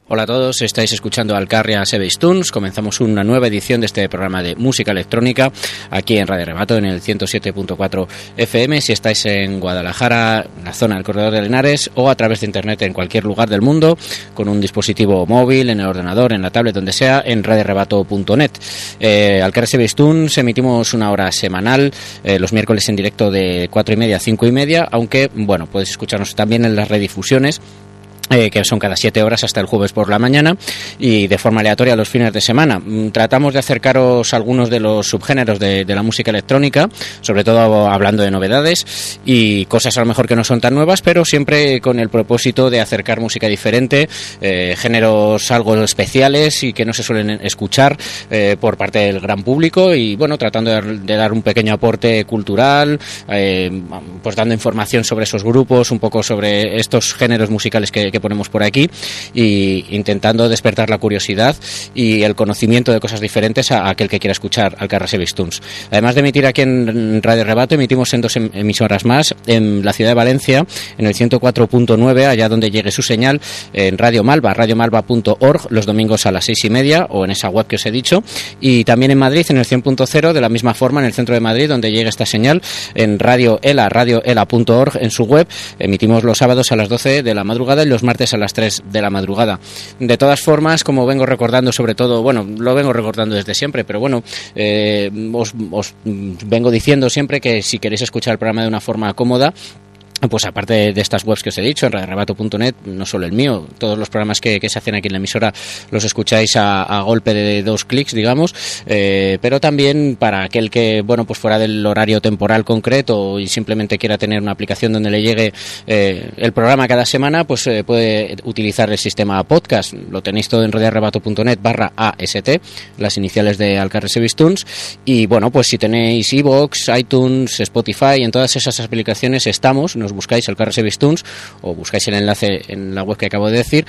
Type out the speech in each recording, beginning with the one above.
Hola a todos, estáis escuchando Alcarria Sebestuns. Comenzamos una nueva edición de este programa de música electrónica aquí en Radio Rebato en el 107.4 FM. Si estáis en Guadalajara, en la zona del Corredor de Henares, o a través de internet en cualquier lugar del mundo, con un dispositivo móvil, en el ordenador, en la tablet, donde sea, en radiorebato.net. Alcarria Sebestuns emitimos una hora semanal, los miércoles en directo de 4:30 a 5:30, aunque, bueno, podéis escucharnos también en las redifusiones, que son cada 7 horas hasta el jueves por la mañana, y de forma aleatoria los fines de semana. Tratamos de acercaros algunos de los subgéneros de la música electrónica, sobre todo hablando de novedades y cosas a lo mejor que no son tan nuevas, pero siempre con el propósito de acercar música diferente, géneros algo especiales y que no se suelen escuchar por parte del gran público, y bueno, tratando de dar un pequeño aporte cultural, pues dando información sobre esos grupos, un poco sobre estos géneros musicales que ponemos por aquí, y intentando despertar la curiosidad y el conocimiento de cosas diferentes a aquel que quiera escuchar Alcarria Sebestuns. Además de emitir aquí en Radio Rebato, emitimos en 2 emisoras más, en la ciudad de Valencia, en el 104.9, allá donde llegue su señal, en Radio Malva, radiomalva.org, los domingos a las 6:30, o en esa web que os he dicho, y también en Madrid, en el 100.0, de la misma forma, en el centro de Madrid, donde llega esta señal, en Radio Ela, radioela.org, en su web. Emitimos los sábados a las 12 de la madrugada y los martes a las 3 de la madrugada. De todas formas, como vengo recordando, sobre todo, bueno, lo vengo recordando desde siempre, pero bueno, os vengo diciendo siempre que si queréis escuchar el programa de una forma cómoda, pues aparte de estas webs que os he dicho, en radiorebato.net, no solo el mío, todos los programas que se hacen aquí en la emisora los escucháis a golpe de 2 clics, digamos, pero también para aquel que, bueno, pues fuera del horario temporal concreto y simplemente quiera tener una aplicación donde le llegue el programa cada semana, pues puede utilizar el sistema podcast. Lo tenéis todo en radiorebato.net/AST, las iniciales de Alcarria Sebestuns, y bueno, pues si tenéis iVoox, iTunes, Spotify, en todas esas aplicaciones estamos. Nos buscáis Alcarria Sebestuns o buscáis el enlace en la web que acabo de decir,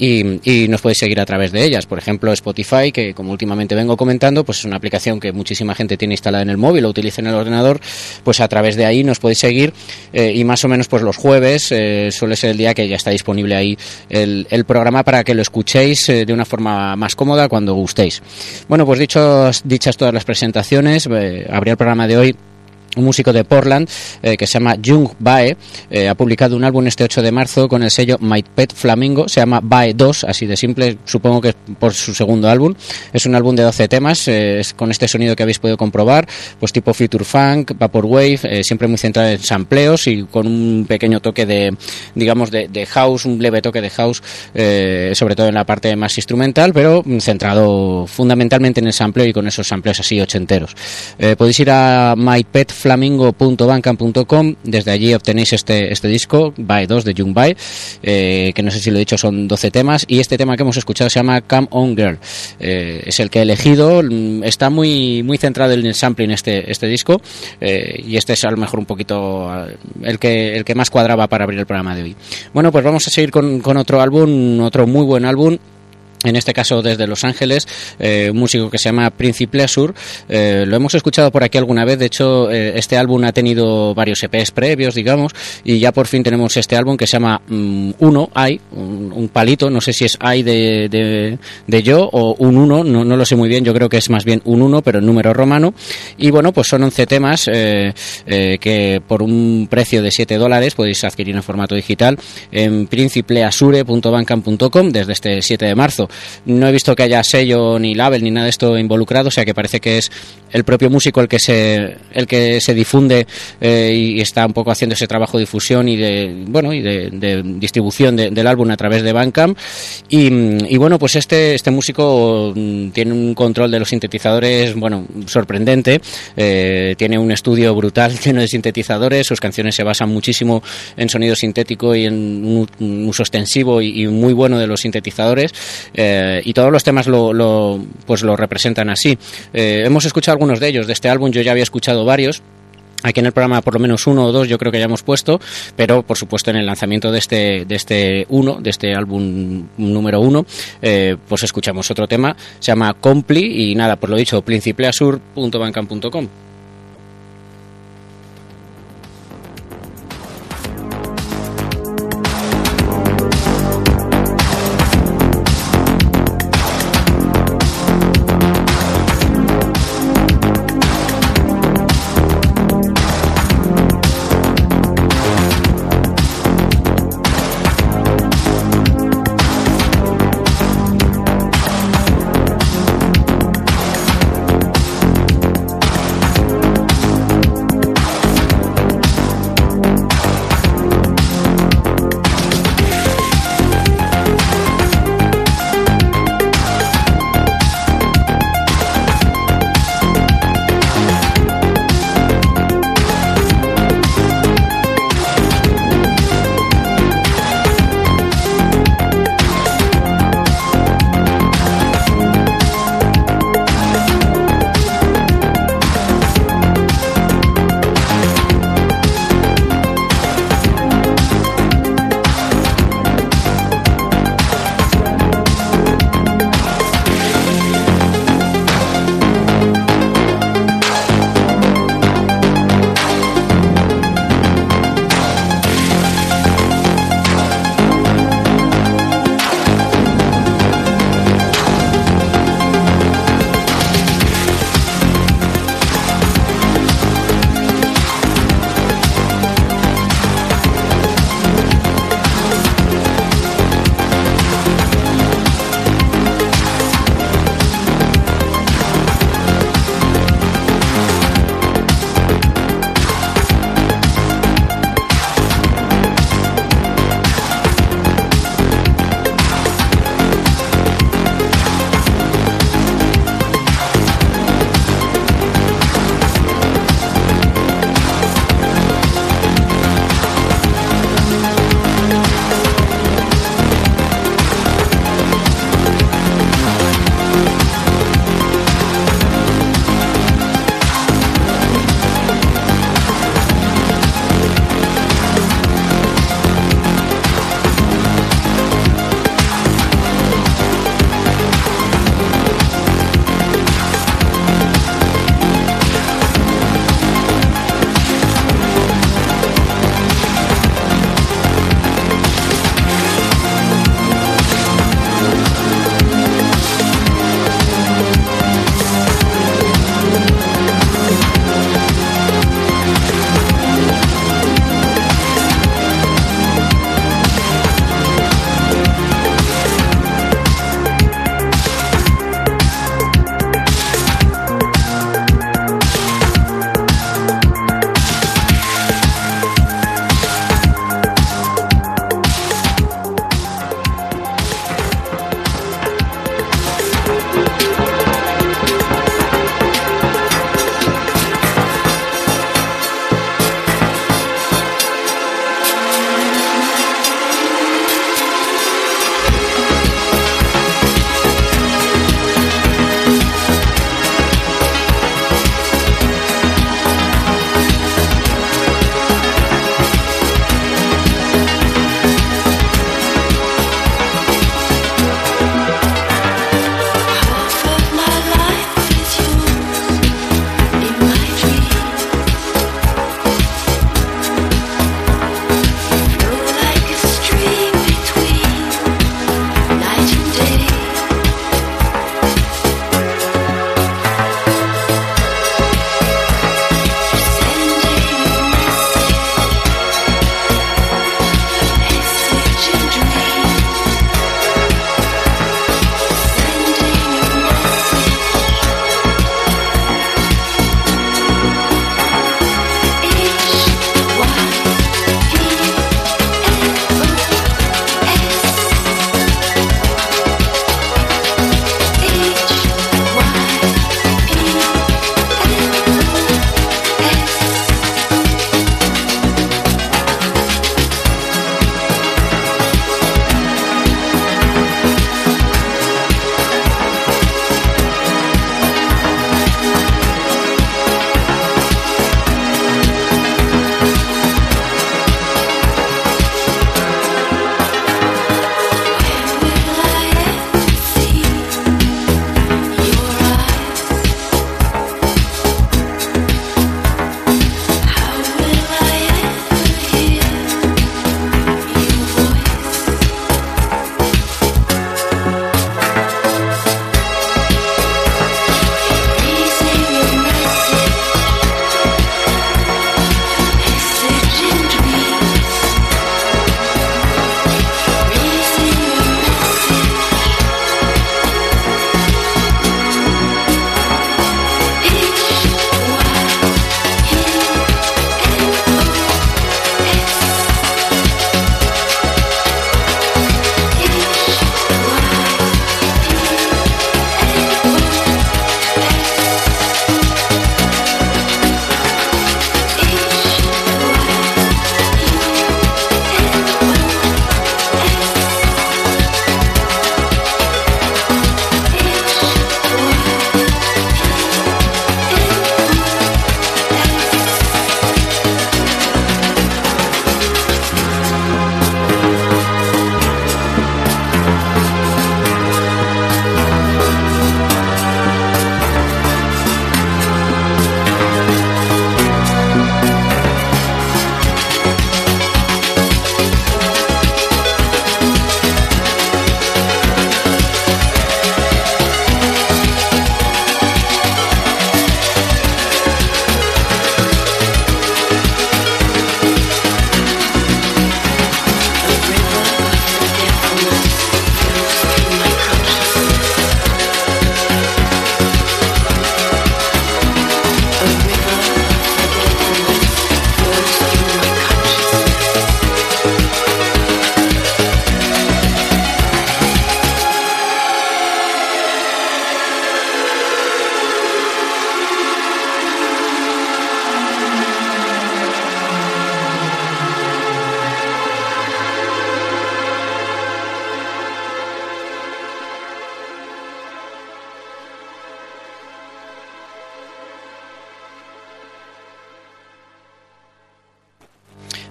y nos podéis seguir a través de ellas. Por ejemplo, Spotify, que como últimamente vengo comentando, pues es una aplicación que muchísima gente tiene instalada en el móvil o utiliza en el ordenador. Pues a través de ahí nos podéis seguir, y más o menos pues los jueves suele ser el día que ya está disponible ahí el programa para que lo escuchéis de una forma más cómoda cuando gustéis. Bueno, pues dichas todas las presentaciones, abría el programa de hoy un músico de Portland que se llama Jung Bae. Ha publicado un álbum este 8 de marzo con el sello My Pet Flamingo. Se llama Bae 2, así de simple, supongo que es por su segundo álbum. Es un álbum de 12 temas, con este sonido que habéis podido comprobar, pues tipo future funk, vaporwave, siempre muy centrado en sampleos y con un pequeño toque de, digamos, de house, un leve toque de house, sobre todo en la parte más instrumental, pero centrado fundamentalmente en el sampleo y con esos sampleos así ochenteros. Podéis ir a mypetflamingo.bandcamp.com. Desde allí obtenéis este disco, Bae 2 de Jung Bae, que no sé si lo he dicho, son 12 temas, y este tema que hemos escuchado se llama Come On Girl. Es el que he elegido. Está muy centrado en el sampling este disco, y este es a lo mejor un poquito el que más cuadraba para abrir el programa de hoy. Bueno, pues vamos a seguir con otro álbum, otro muy buen álbum. En este caso desde Los Ángeles, un músico que se llama Prince Pleasure. Lo hemos escuchado por aquí alguna vez. De hecho, este álbum ha tenido varios EPs previos, digamos, y ya por fin tenemos este álbum que se llama Uno, I, un palito. No sé si es I de yo o un 1, no lo sé muy bien. Yo creo que es más bien un 1, pero en número romano. Y bueno, pues son 11 temas que por un precio de $7 podéis adquirir en formato digital en principleasure.bandcamp.com desde este 7 de marzo. No he visto que haya sello ni label ni nada de esto involucrado, o sea que parece que es el propio músico el que se difunde, y está un poco haciendo ese trabajo de difusión y de distribución del álbum a través de Bandcamp. Y bueno, pues este músico tiene un control de los sintetizadores, bueno, sorprendente. Tiene un estudio brutal lleno de sintetizadores. Sus canciones se basan muchísimo en sonido sintético y en un uso extensivo y muy bueno de los sintetizadores. Y todos los temas lo representan así. Hemos escuchado algunos de ellos de este álbum. Yo ya había escuchado varios. Aquí en el programa por lo menos 1 o 2 yo creo que ya hemos puesto, pero por supuesto en el lanzamiento de este álbum número 1, pues escuchamos otro tema, se llama Compli, y nada, pues lo dicho, principleasur.bandcamp.com.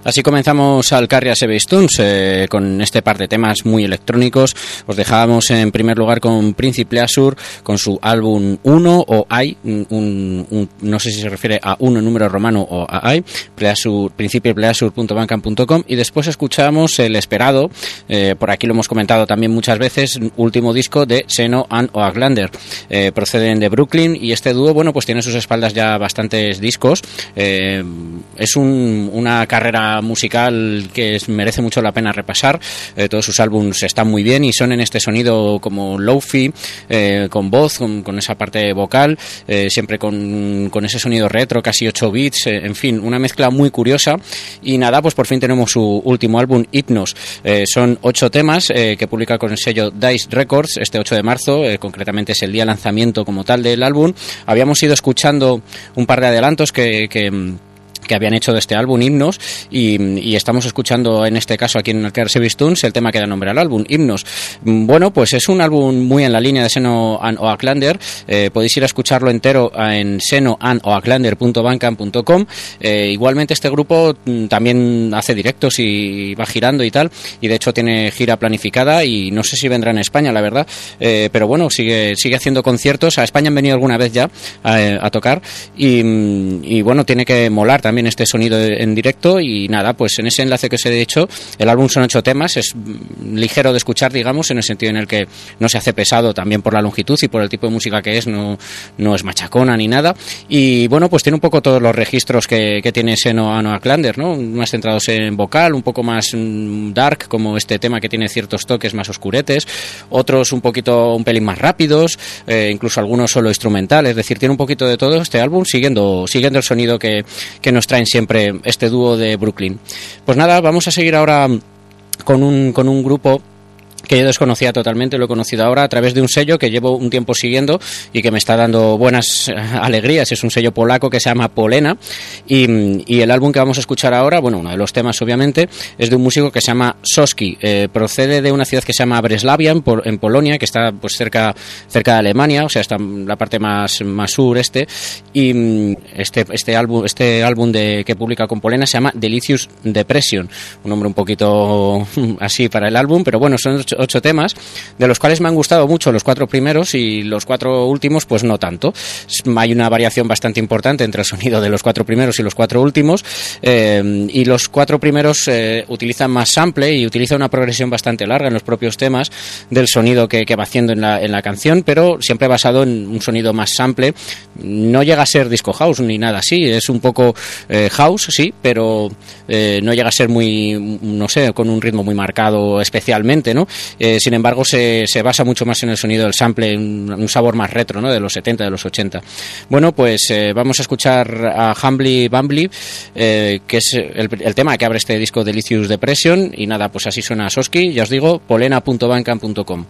Así comenzamos Alcarria Sebestuns con este par de temas muy electrónicos. Os dejábamos en primer lugar con Princip Pleasure con su álbum 1 o AI, no sé si se refiere a 1 en número romano o a AI, principiopleasure.bandcamp.com, y después escuchamos el esperado, por aquí lo hemos comentado también muchas veces, último disco de Seno and Oaklander. Proceden de Brooklyn y este dúo, bueno, pues tiene a sus espaldas ya bastantes discos. Es una carrera musical que merece mucho la pena repasar. Todos sus álbumes están muy bien y son en este sonido como lo-fi, con voz, con esa parte vocal, siempre con ese sonido retro, casi 8 bits, en fin, una mezcla muy curiosa. Y nada, pues por fin tenemos su último álbum, Hypnos. Son 8 temas que publica con el sello Dice Records este 8 de marzo, concretamente es el día de lanzamiento como tal del álbum. Habíamos ido escuchando un par de adelantos que habían hecho de este álbum, Hypnos, y estamos escuchando en este caso aquí en Alcarria Sebestuns el tema que da nombre al álbum, Hypnos. Bueno, pues es un álbum muy en la línea de Seno and Oaklander. Podéis ir a escucharlo entero en senoandoaklander.bandcamp.com. Igualmente este grupo también hace directos y va girando y tal, y de hecho tiene gira planificada y no sé si vendrá en España, la verdad, pero bueno, sigue haciendo conciertos. A España han venido alguna vez ya a tocar y bueno, tiene que molar también este sonido en directo. Y nada, pues en ese enlace que os he hecho, el álbum son 8 temas, es ligero de escuchar, digamos, en el sentido en el que no se hace pesado, también por la longitud y por el tipo de música que es, no es machacona ni nada, y bueno, pues tiene un poco todos los registros que tiene Seno and Oaklander, ¿no? Más centrados en vocal, un poco más dark, como este tema que tiene ciertos toques más oscuretes, otros un pelín más rápidos, incluso algunos solo instrumentales, es decir, tiene un poquito de todo este álbum, siguiendo el sonido que nos traen siempre este dúo de Brooklyn. Pues nada, vamos a seguir ahora con un grupo que yo desconocía totalmente, lo he conocido ahora a través de un sello que llevo un tiempo siguiendo y que me está dando buenas alegrías. Es un sello polaco que se llama Polena y el álbum que vamos a escuchar ahora, bueno, uno de los temas obviamente, es de un músico que se llama Soski. Procede de una ciudad que se llama Breslavia en Polonia, que está pues cerca de Alemania, o sea, está en la parte más sureste, y este álbum que publica con Polena se llama Delicious Depression, un nombre un poquito así para el álbum, pero bueno, son 8 temas, de los cuales me han gustado mucho los 4 primeros y los 4 últimos pues no tanto. Hay una variación bastante importante entre el sonido de los 4 primeros y los 4 últimos, y los 4 primeros utilizan más sample y utiliza una progresión bastante larga en los propios temas del sonido que va haciendo en la canción, pero siempre basado en un sonido más sample. No llega a ser disco house ni nada así, es un poco house, sí, pero no llega a ser muy, no sé, con un ritmo muy marcado especialmente, ¿no? Sin embargo se basa mucho más en el sonido del sample, un sabor más retro, ¿no? De los 70, de los 80. Bueno, pues vamos a escuchar a Humbly Bumbly, que es el tema que abre este disco Delicious Depression, y nada, pues así suena Soski, ya os digo, polena.bandcamp.com.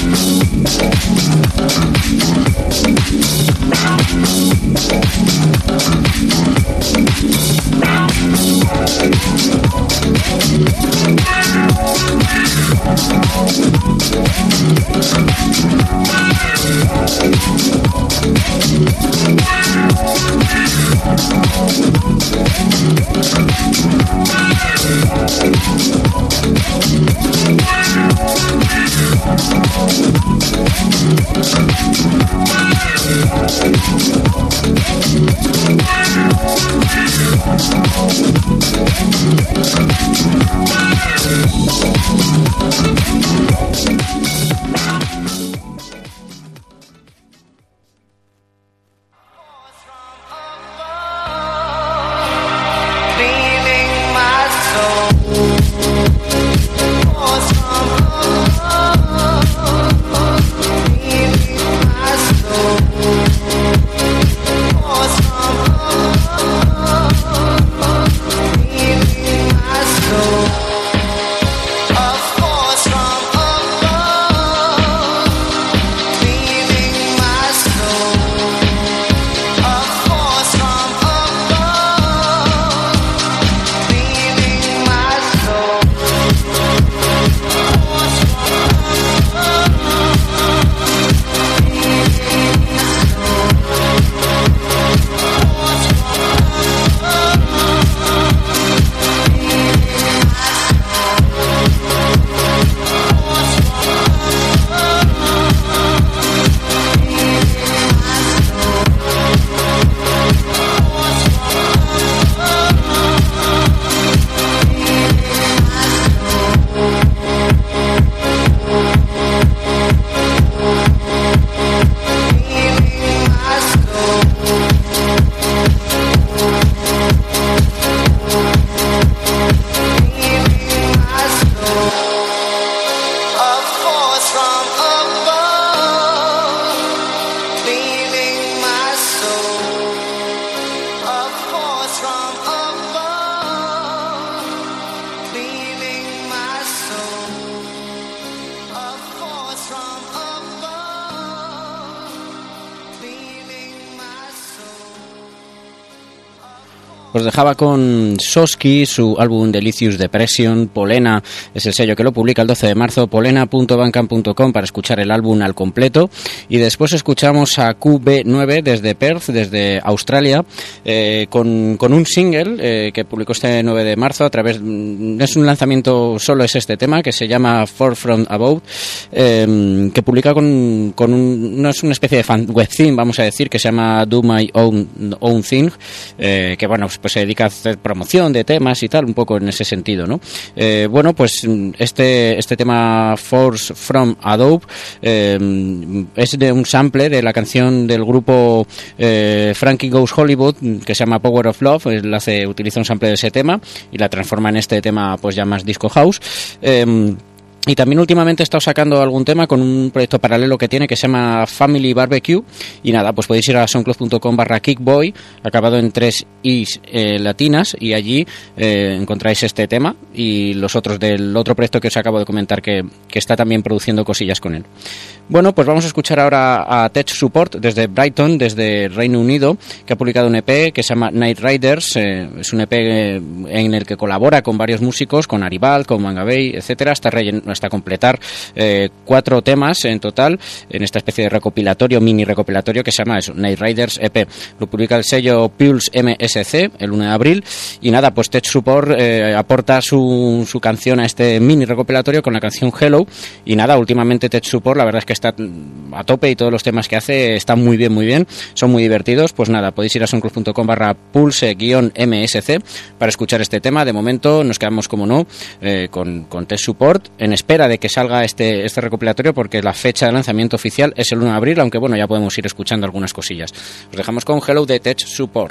Os dejaba con Sosky, su álbum Delicious Depression. Polena es el sello que lo publica el 12 de marzo, polena.bandcamp.com para escuchar el álbum al completo. Y después escuchamos a QB9 desde Perth, desde Australia, con un single que publicó este 9 de marzo a través... es un lanzamiento, solo es este tema, que se llama Far From Above, que publica no es una especie de fan web theme, vamos a decir, que se llama Do My Own Thing, que bueno, pues se dedica a hacer promoción de temas y tal, un poco en ese sentido, ¿no? Bueno, pues este tema Force from Adobe es de un sample de la canción del grupo Frankie Goes Hollywood, que se llama Power of Love. Utiliza un sample de ese tema y la transforma en este tema pues ya más disco house. Y también últimamente he estado sacando algún tema con un proyecto paralelo que tiene, que se llama Family Barbecue. Y nada, pues podéis ir a soundcloud.com/kickboy, acabado en 3 i's latinas, y allí encontráis este tema y los otros del otro proyecto que os acabo de comentar, que está también produciendo cosillas con él. Bueno, pues vamos a escuchar ahora a Tech Support desde Brighton, desde Reino Unido, que ha publicado un EP que se llama Night Riders. Es un EP en el que colabora con varios músicos, con Aribald, con Mangabey, etcétera, hasta completar 4 temas en total en esta especie de recopilatorio, mini recopilatorio, que se llama eso, Night Riders EP. Lo publica el sello Pulse MSC el 1 de abril. Y nada, pues Tech Support aporta su canción a este mini recopilatorio con la canción Hello. Y nada, últimamente Tech Support la verdad es que está a tope y todos los temas que hace están muy bien, son muy divertidos. Pues nada, podéis ir a soundcloud.com/pulse-msc para escuchar este tema. De momento nos quedamos, como no, con Tech Support, en espera de que salga este recopilatorio, porque la fecha de lanzamiento oficial es el 1 de abril, aunque bueno, ya podemos ir escuchando algunas cosillas. Os dejamos con Hello de Tech Support.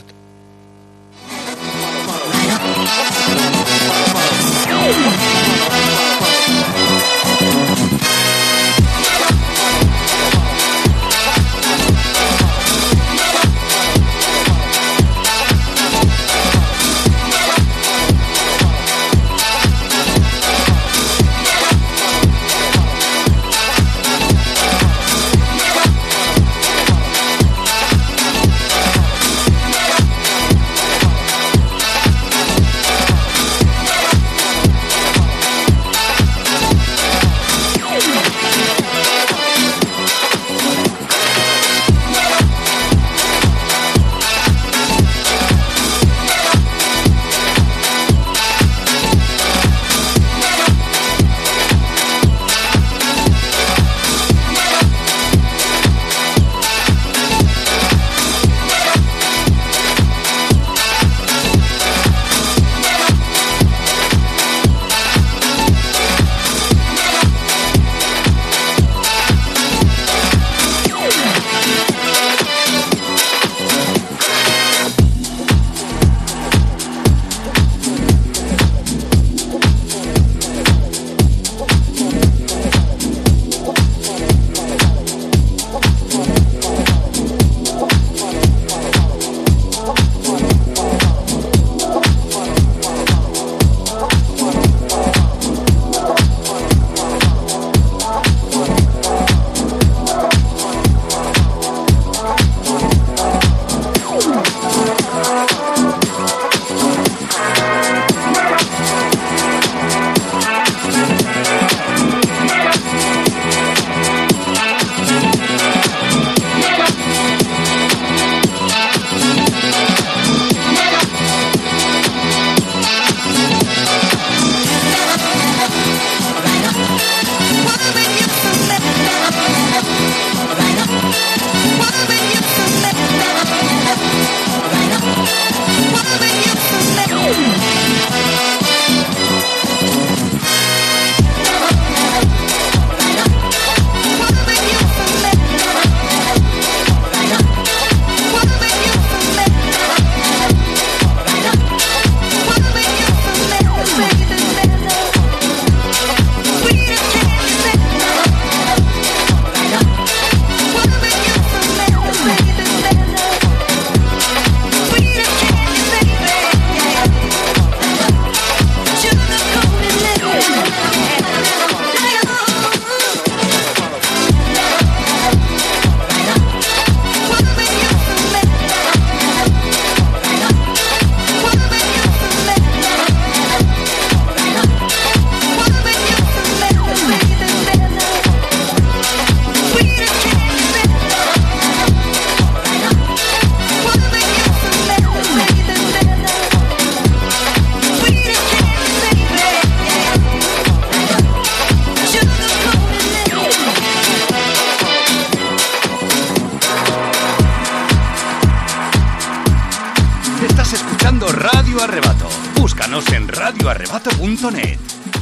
Radio Arrebato. Búscanos en radioarrebato.net.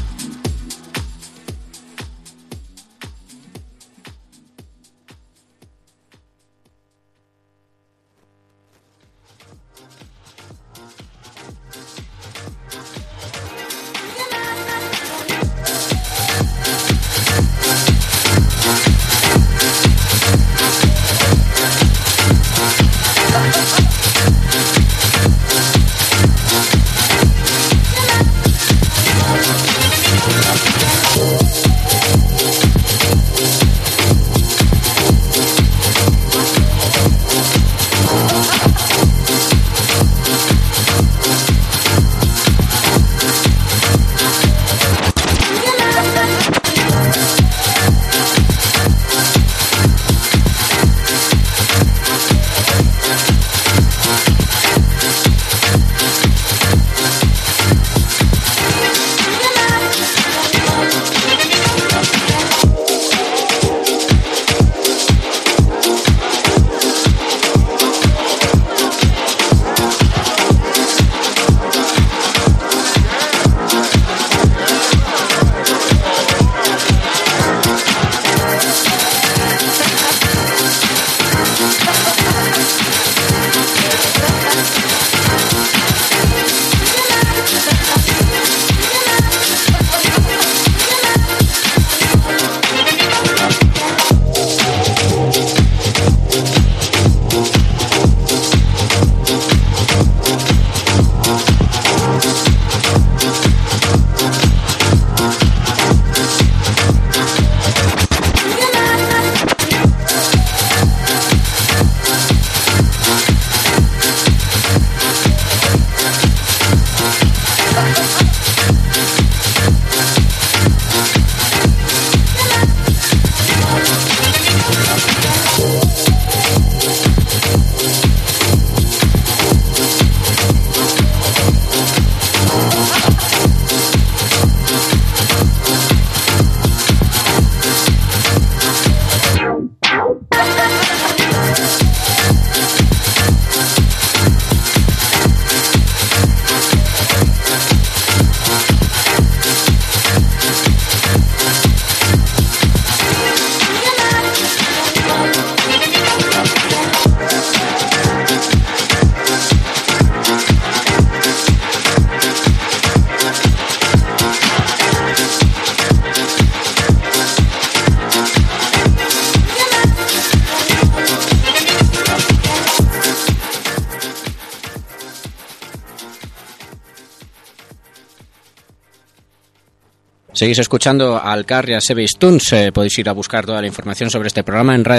Seguís escuchando a Alcarria Sebestuns. Podéis ir a buscar toda la información sobre este programa en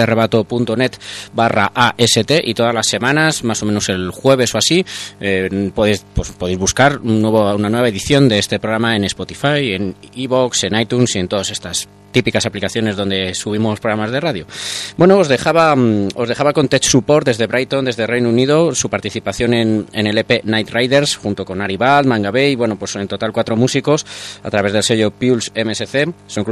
radioarrebato.net/AST y todas las semanas, más o menos el jueves o así, podéis buscar una nueva edición de este programa en Spotify, en iVoox, en iTunes y en todas estas típicas aplicaciones donde subimos programas de radio. Bueno, os dejaba con Tech Support desde Brighton, desde Reino Unido, su participación en el EP Night Riders junto con Ari Bald, Manga Bay, bueno, pues en total 4 músicos a través del sello Pulse MSC,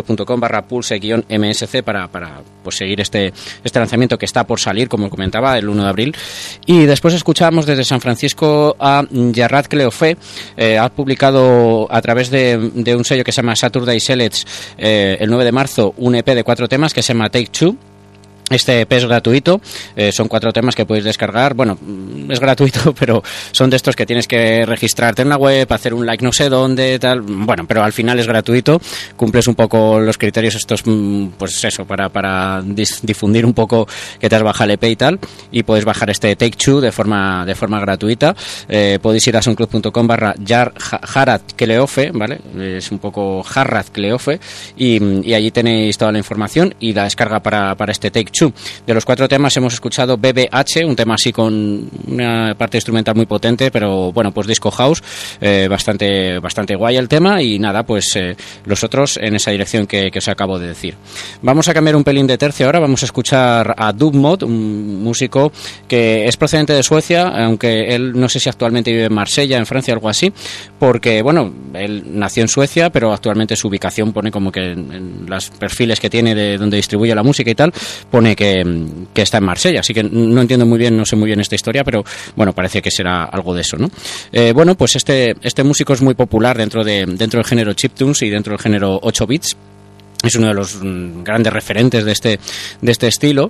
soundcloud.com/pulse-msc para pues seguir este lanzamiento que está por salir, como comentaba, el 1 de abril. Y después escuchamos desde San Francisco a Jarrad Cleofe, ha publicado a través de un sello que se llama Saturday Selects el 9 de marzo un EP de 4 temas que se llama Take Two. Este EP es gratuito, son 4 temas que podéis descargar. Bueno, es gratuito, pero son de estos que tienes que registrarte en la web, hacer un like no sé dónde, tal. Bueno, pero al final es gratuito, cumples un poco los criterios estos, pues eso, para difundir un poco que te has bajado el EP y tal, y puedes bajar este Take Two de forma gratuita. Podéis ir a soundcloud.com/Jarrad Cleofe, ¿vale? Es un poco Jarrad Cleofe, y allí tenéis toda la información y la descarga para este Take Two. De los 4 temas hemos escuchado BBH, un tema así con una parte instrumental muy potente, pero bueno, pues disco house, bastante guay el tema, y nada, pues los otros en esa dirección que os acabo de decir. Vamos a cambiar un pelín de tercio ahora, vamos a escuchar a Dubmod, un músico que es procedente de Suecia, aunque él no sé si actualmente vive en Marsella, en Francia, algo así, porque bueno, él nació en Suecia, pero actualmente su ubicación pone como que en los perfiles que tiene de donde distribuye la música y tal, pone pone que está en Marsella, así que no entiendo muy bien, no sé muy bien esta historia, pero bueno, parece que será algo de eso, ¿no? Bueno, pues este músico es muy popular dentro del género chiptunes y dentro del género 8 bits. Es uno de los grandes referentes de este estilo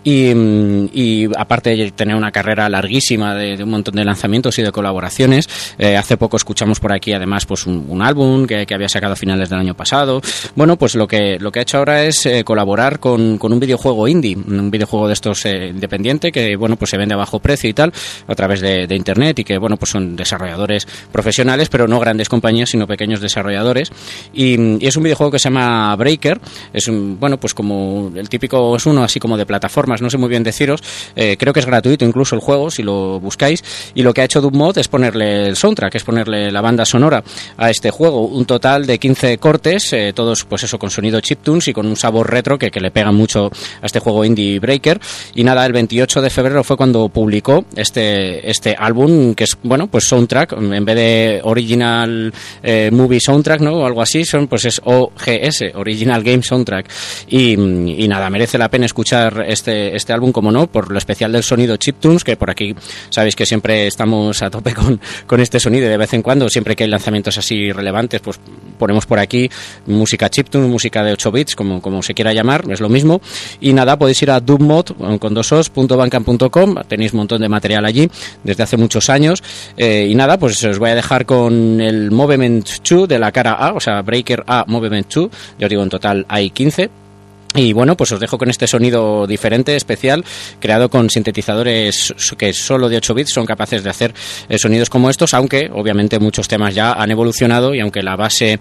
y aparte de tener una carrera larguísima de un montón de lanzamientos y de colaboraciones, hace poco escuchamos por aquí además pues un álbum que había sacado a finales del año pasado. Bueno, pues lo que ha hecho ahora es colaborar con un videojuego indie, un videojuego de estos independiente que bueno, pues se vende a bajo precio y tal a través de internet y que bueno, pues son desarrolladores profesionales, pero no grandes compañías sino pequeños desarrolladores y es un videojuego que se llama Breaker. Es bueno, pues como el típico, es uno así como de plataformas, no sé muy bien deciros, creo que es gratuito incluso el juego si lo buscáis, y lo que ha hecho Dubmod es ponerle el soundtrack, es ponerle la banda sonora a este juego, un total de 15 cortes, todos pues eso con sonido chiptunes y con un sabor retro que le pega mucho a este juego indie Breaker. Y nada, el 28 de febrero fue cuando publicó este álbum que es, bueno, pues soundtrack, en vez de original movie soundtrack, ¿no? O algo así, pues es OGS, Original Game Soundtrack y nada, merece la pena escuchar este álbum, como no, por lo especial del sonido chiptunes, que por aquí sabéis que siempre estamos a tope con este sonido y de vez en cuando, siempre que hay lanzamientos así relevantes, pues ponemos por aquí música chiptunes, música de 8 bits, como se quiera llamar, es lo mismo. Y nada, podéis ir a dubmod.bandcamp.com, tenéis un montón de material allí desde hace muchos años y nada, pues os voy a dejar con el Movement 2 de la cara A, o sea, Breaker A Movement 2, yo os digo en total hay 15. Y bueno, pues os dejo con este sonido diferente, especial, creado con sintetizadores que solo de 8 bits son capaces de hacer sonidos como estos, aunque obviamente muchos temas ya han evolucionado y aunque la base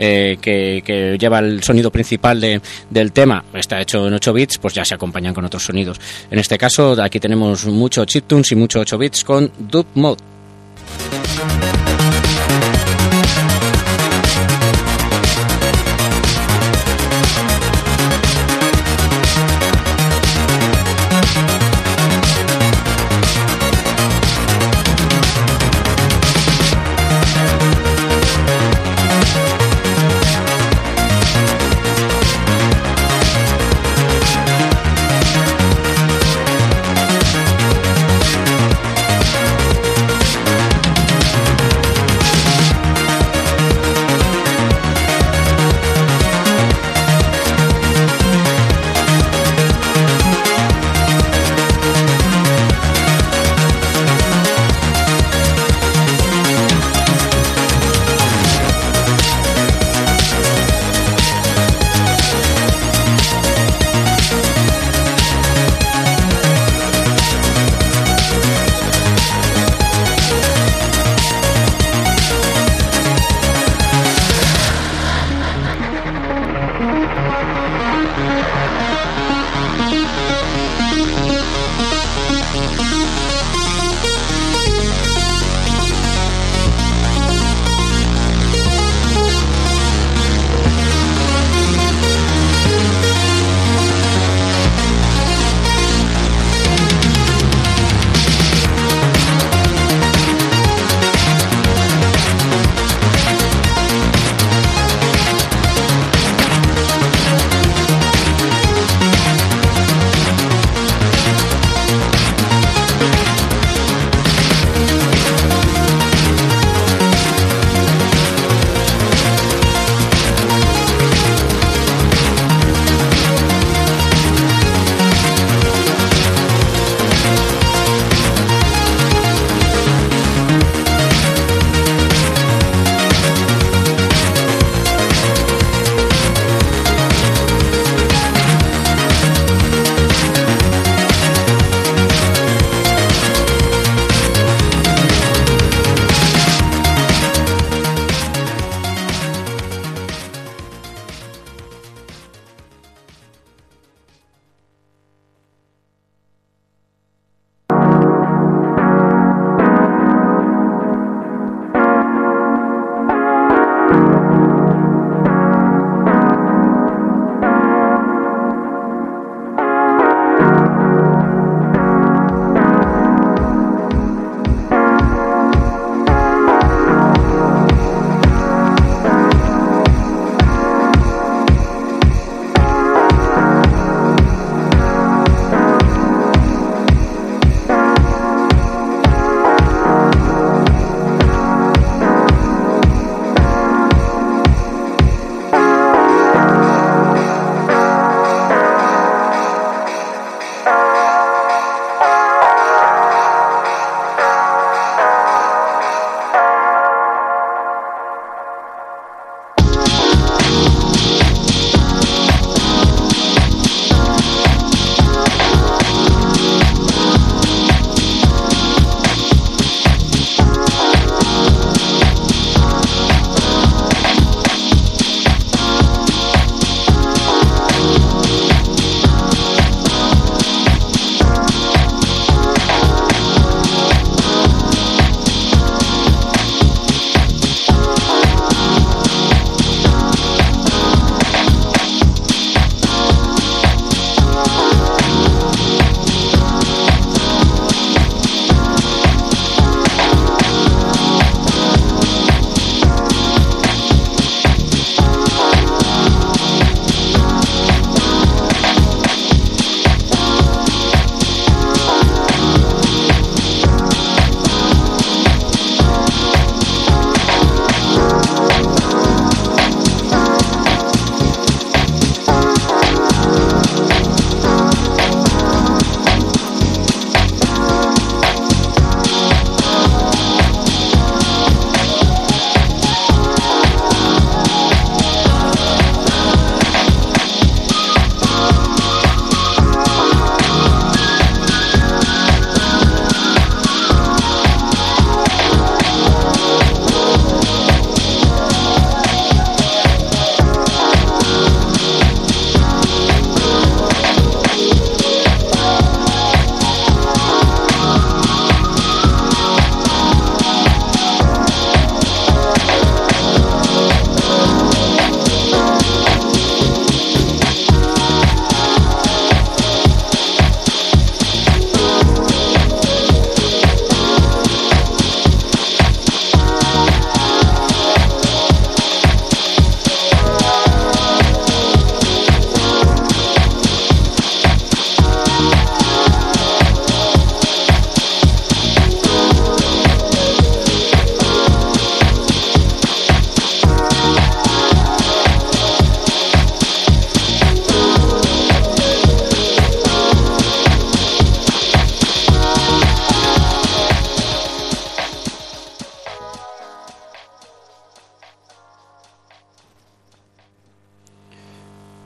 que lleva el sonido principal del tema está hecho en 8 bits, pues ya se acompañan con otros sonidos. En este caso, aquí tenemos mucho chiptunes y mucho 8 bits con Dubmod.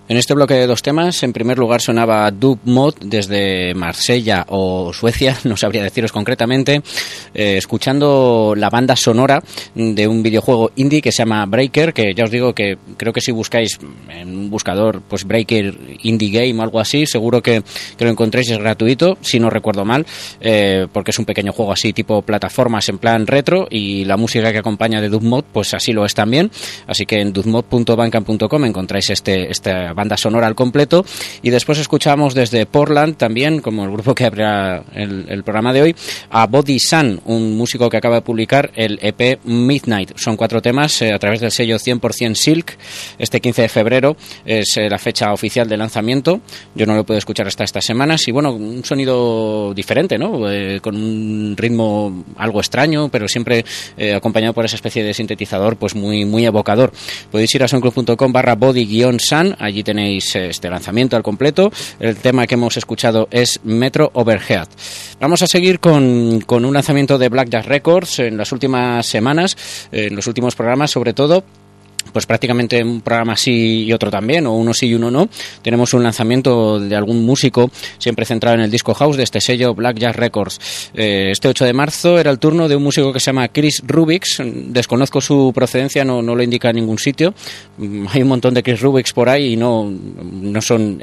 En este bloque de 2 temas, en primer lugar sonaba Dub Mod desde Marsella o Suecia, no sabría deciros concretamente, escuchando la banda sonora de un videojuego indie que se llama Breaker, que ya os digo que creo que si buscáis en un buscador pues Breaker Indie Game o algo así, seguro que lo encontréis, es gratuito, si no recuerdo mal, porque es un pequeño juego así tipo plataformas en plan retro, y la música que acompaña de Dub Mod pues así lo es también, así que en dubmod.bandcamp.com encontráis esta banda sonora al completo. Y después escuchamos desde Portland también, como el grupo que abrirá el programa de hoy, a Body Sun, un músico que acaba de publicar el EP Midnight. Son 4 temas a través del sello 100% Silk. Este 15 de febrero es la fecha oficial de lanzamiento. Yo no lo puedo escuchar hasta estas semanas, y bueno, un sonido diferente, ¿no? Con un ritmo algo extraño, pero siempre acompañado por esa especie de sintetizador pues muy, muy evocador. Podéis ir a soundcloud.com/body-sun, allí tenéis este lanzamiento al completo. El tema que hemos escuchado es Metro Overhead. Vamos a seguir con un lanzamiento de Blackjack Records en las últimas semanas, en los últimos programas sobre todo. Pues prácticamente un programa sí y otro también, o uno sí y uno no. Tenemos un lanzamiento de algún músico siempre centrado en el disco house de este sello Blackjack Records. Este 8 de marzo era el turno de un músico que se llama Chris Rubix. Desconozco su procedencia, no lo indica en ningún sitio. Hay un montón de Chris Rubix por ahí y no son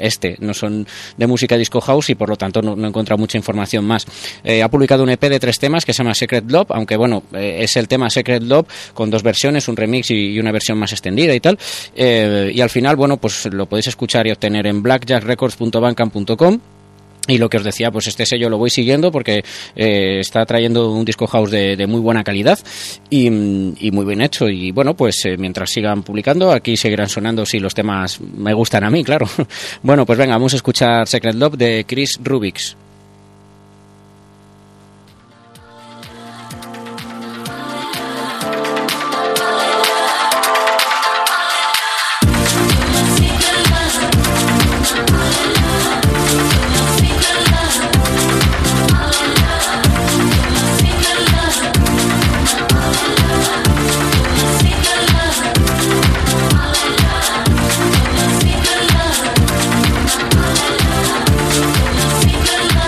de música disco house, y por lo tanto no he encontrado mucha información más. Ha publicado un EP de 3 temas que se llama Secret Love, aunque bueno, es el tema Secret Love con 2 versiones, un remix y una versión más extendida y tal, y al final, bueno, pues lo podéis escuchar y obtener en blackjackrecords.bandcamp.com. Y lo que os decía, pues este sello lo voy siguiendo porque está trayendo un disco house de muy buena calidad y muy bien hecho. Y bueno, pues mientras sigan publicando, aquí seguirán sonando si los temas me gustan a mí, claro. Bueno, pues venga, vamos a escuchar Secret Love de Chris Rubix. Secret love.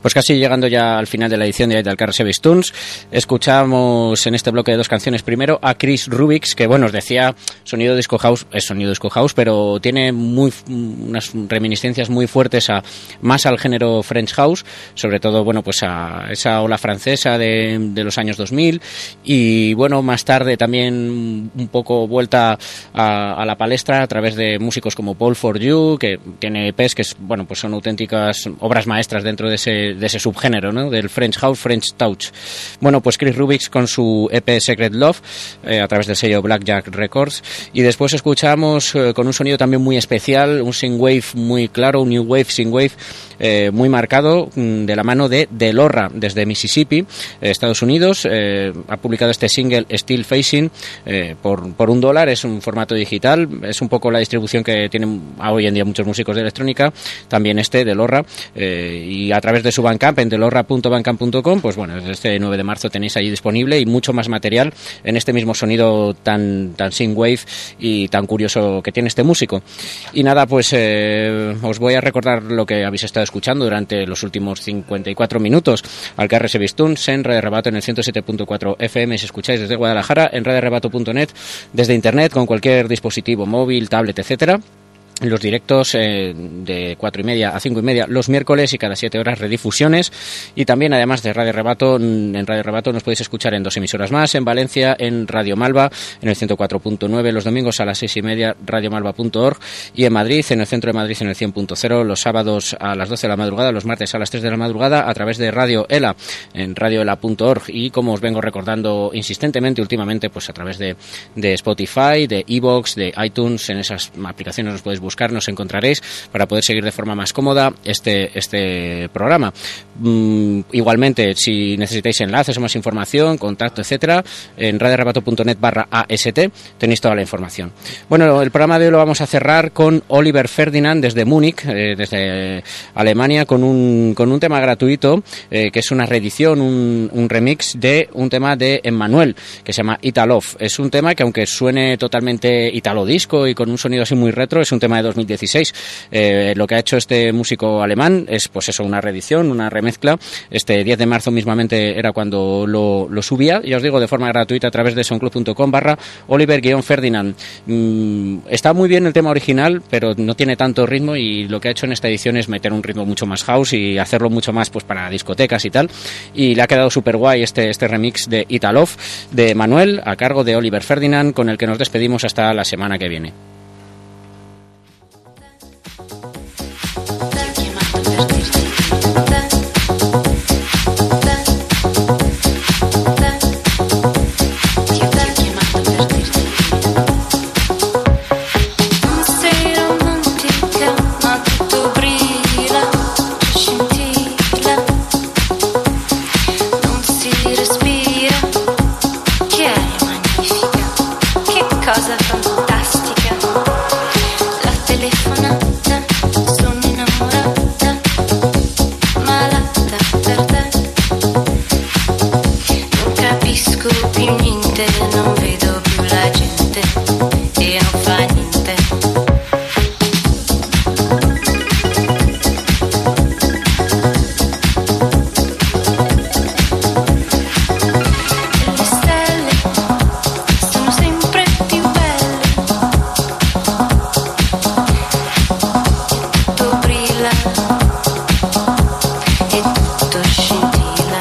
Pues casi llegando ya al final de la edición de Alcarra Sevistuns, escuchamos en este bloque de dos canciones primero a Chris Rubix, que bueno, os decía, sonido disco house, es sonido disco house, pero tiene unas reminiscencias muy fuertes más al género French House, sobre todo, bueno, pues a esa ola francesa de los años 2000, y bueno, más tarde también un poco vuelta a la palestra a través de músicos como Paul For You, que tiene EPs que bueno, pues son auténticas obras maestras dentro de ese subgénero, ¿no?, del French House, French Touch. Bueno, pues Chris Rubix con su EP Secret Love a través del sello Blackjack Records, y después escuchamos con un sonido también muy especial, un synthwave muy claro, un new wave synthwave muy marcado, de la mano de Delorra desde Mississippi, Estados Unidos. Ha publicado este single Still Facing por $1, es un formato digital, es un poco la distribución que tienen hoy en día muchos músicos de electrónica, también Delorra, y a través de su Bandcamp en delorra.bandcamp.com, pues bueno, desde este 9 de marzo tenéis allí disponible y mucho más material en este mismo sonido tan synthwave y tan curioso que tiene este músico. Y nada, pues os voy a recordar lo que habéis estado escuchando durante los últimos 54 minutos. Alcarra Sevistuns en Radio Rebato en el 107.4 FM, si escucháis desde Guadalajara, en radiorebato.net, desde internet, con cualquier dispositivo móvil, tablet, etcétera. Los directos de 4:30 a 5:30 los miércoles, y cada 7 horas redifusiones. Y también, además de Radio Rebato, en Radio Rebato nos podéis escuchar en 2 emisoras más: en Valencia, en Radio Malva, en el 104.9, los domingos a las 6:30, radiomalva.org, y en Madrid, en el centro de Madrid, en el 100.0, los sábados a las 12 de la madrugada, los martes a las 3 de la madrugada, a través de Radio ELA, en radioela.org. Y como os vengo recordando insistentemente últimamente, pues a través de Spotify, de iVoox, de iTunes, en esas aplicaciones os podéis buscar, nos encontraréis para poder seguir de forma más cómoda este programa. Igualmente, si necesitáis enlaces o más información, contacto, etcétera, en radiorebato.net/AST tenéis toda la información. Bueno, el programa de hoy lo vamos a cerrar con Oliver Ferdinand desde Múnich, desde Alemania, con un tema gratuito que es una reedición, un remix de un tema de Emmanuel que se llama Italove. Es un tema que, aunque suene totalmente italo disco y con un sonido así muy retro, es un tema de 2016. Lo que ha hecho este músico alemán es, pues eso, una reedición, una remezcla. Este 10 de marzo mismamente era cuando lo subía, ya os digo, de forma gratuita a través de soundcloud.com/Oliver-Ferdinand. Está muy bien el tema original, pero no tiene tanto ritmo, y lo que ha hecho en esta edición es meter un ritmo mucho más house y hacerlo mucho más, pues, para discotecas y tal, y le ha quedado súper guay este remix de Italove de Manuel, a cargo de Oliver Ferdinand, con el que nos despedimos hasta la semana que viene. Cosa fantastica, la telefonata, sono innamorata, malata per te. Non capisco più niente, non vedo più la gente e non fa niente. Le stelle sono sempre più belle, tutto brilla e tutto scintilla.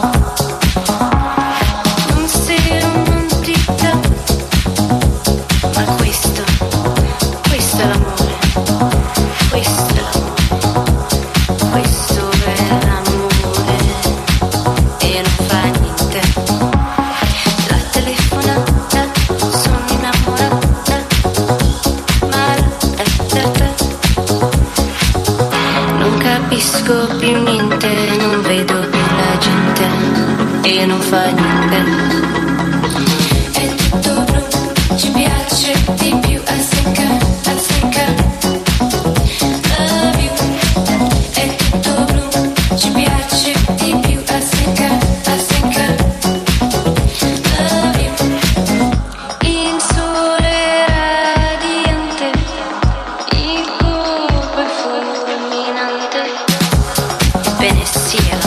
Non sei romantica, ma questo è l'amore, questo è l'amore, questo è l'amore e non fa niente. La telefonata, sono innamorata, malata per te. Non capisco più niente, non vedo più la gente e non fa niente. È tutto blu, ci piace di più, I think I love you. È tutto blu, ci piace di più, I think I love you. Il sole radiante, il cuore fulminante, ebbene sia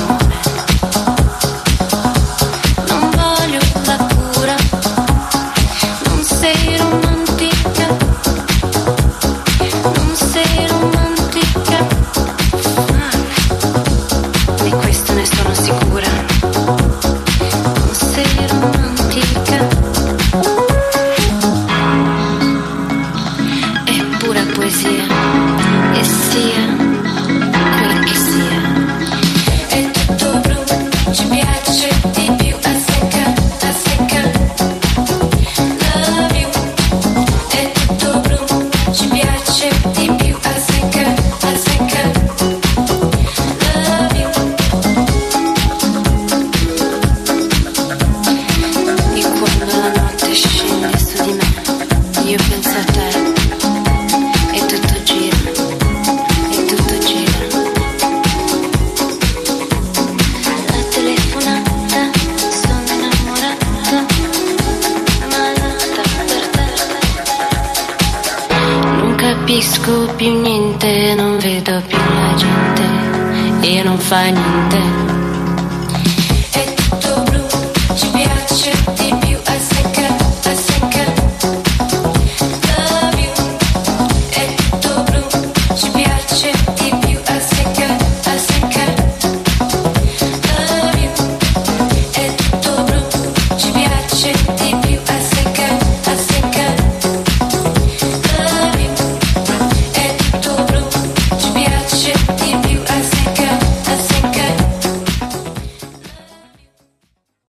Più niente, non vedo più la gente e non fa niente.